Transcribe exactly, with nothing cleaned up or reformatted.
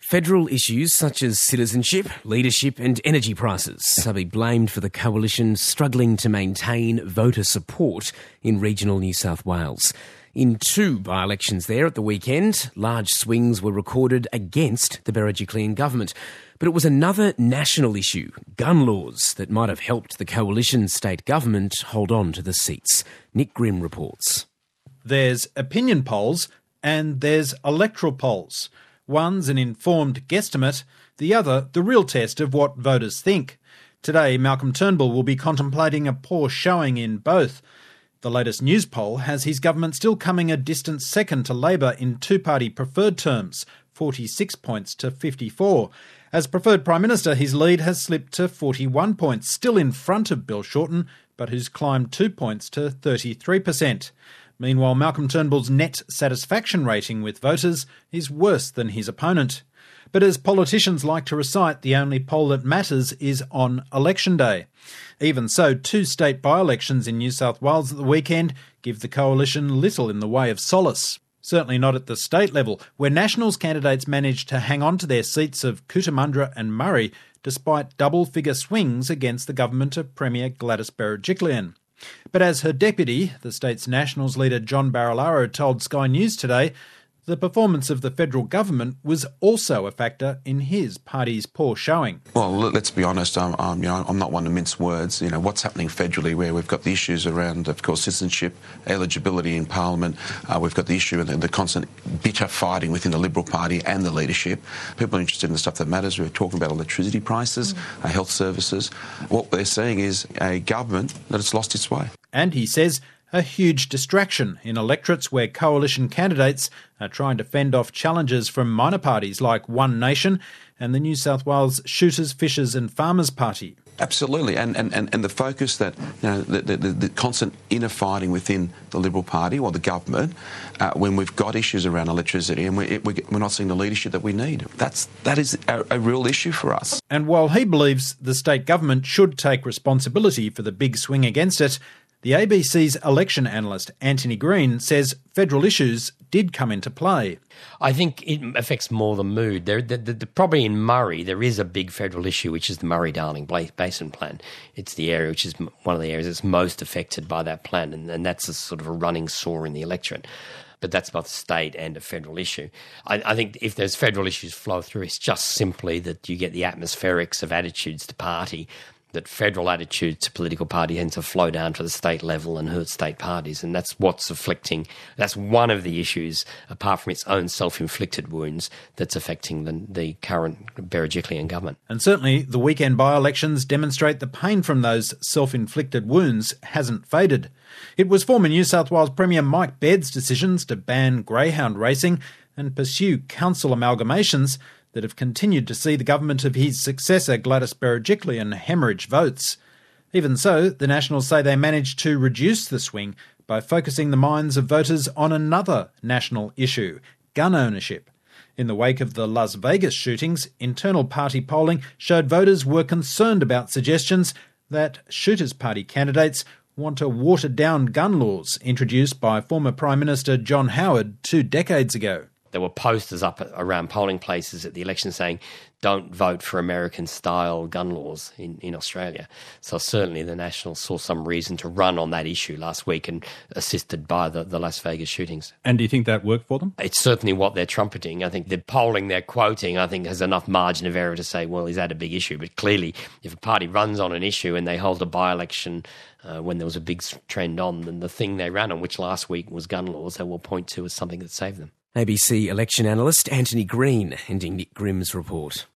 Federal issues such as citizenship, leadership and energy prices are being blamed for the coalition struggling to maintain voter support in regional New South Wales. In two by-elections there at the weekend, large swings were recorded against the Berejiklian government. But it was another national issue, gun laws, that might have helped the coalition state government hold on to the seats. Nick Grimm reports. There's opinion polls and there's electoral polls. One's an informed guesstimate, the other the real test of what voters think. Today, Malcolm Turnbull will be contemplating a poor showing in both. The latest news poll has his government still coming a distant second to Labor in two-party preferred terms, forty-six points to fifty-four. As preferred Prime Minister, his lead has slipped to forty-one points, still in front of Bill Shorten, but who's climbed two points to thirty-three percent. Meanwhile, Malcolm Turnbull's net satisfaction rating with voters is worse than his opponent. But as politicians like to recite, the only poll that matters is on election day. Even so, two state by-elections in New South Wales at the weekend give the coalition little in the way of solace. Certainly not at the state level, where Nationals candidates managed to hang on to their seats of Cootamundra and Murray despite double-figure swings against the government of Premier Gladys Berejiklian. But as her deputy, the state's Nationals leader John Barilaro told Sky News today, the performance of the federal government was also a factor in his party's poor showing. Well, let's be honest, I'm, I'm, you know, I'm not one to mince words. You know, what's happening federally, where we've got the issues around, of course, citizenship, eligibility in Parliament. Uh, we've got the issue of the, the constant bitter fighting within the Liberal Party and the leadership. People are interested in the stuff that matters. We're talking about electricity prices, mm. uh, health services. What they're seeing is a government that has lost its way. And he says a huge distraction in electorates where coalition candidates are trying to fend off challenges from minor parties like One Nation and the New South Wales Shooters, Fishers and Farmers Party. Absolutely, and, and, and the focus that, you know, the, the, the constant inner fighting within the Liberal Party or the government uh, when we've got issues around electricity and we, we're not seeing the leadership that we need. That's, that is a, a real issue for us. And while he believes the state government should take responsibility for the big swing against it, the A B C's election analyst Anthony Green says federal issues did come into play. I think it affects more the mood. There, the, the, the, probably in Murray, there is a big federal issue, which is the Murray-Darling Basin Plan. It's the area which is one of the areas that's most affected by that plan, and, and that's a sort of a running sore in the electorate. But that's both state and a federal issue. I, I think if there's federal issues flow through, it's just simply that you get the atmospherics of attitudes to party, that federal attitude to political party tends to flow down to the state level and hurt state parties. And that's what's afflicting, that's one of the issues, apart from its own self-inflicted wounds, that's affecting the, the current Berejiklian government. And certainly the weekend by-elections demonstrate the pain from those self-inflicted wounds hasn't faded. It was former New South Wales Premier Mike Baird's decisions to ban greyhound racing and pursue council amalgamations that have continued to see the government of his successor Gladys Berejiklian hemorrhage votes. Even so, the Nationals say they managed to reduce the swing by focusing the minds of voters on another national issue, gun ownership. In the wake of the Las Vegas shootings, internal party polling showed voters were concerned about suggestions that Shooters Party candidates want to water down gun laws introduced by former Prime Minister John Howard two decades ago. There were posters up around polling places at the election saying, don't vote for American-style gun laws in, in Australia. So certainly the Nationals saw some reason to run on that issue last week, and assisted by the, the Las Vegas shootings. And do you think that worked for them? It's certainly what they're trumpeting. I think the polling they're quoting, I think, has enough margin of error to say, well, is that a big issue? But clearly, if a party runs on an issue and they hold a by-election uh, when there was a big trend on, then the thing they ran on, which last week was gun laws, they will point to as something that saved them. A B C election analyst Anthony Green ending Nick Grimm's report.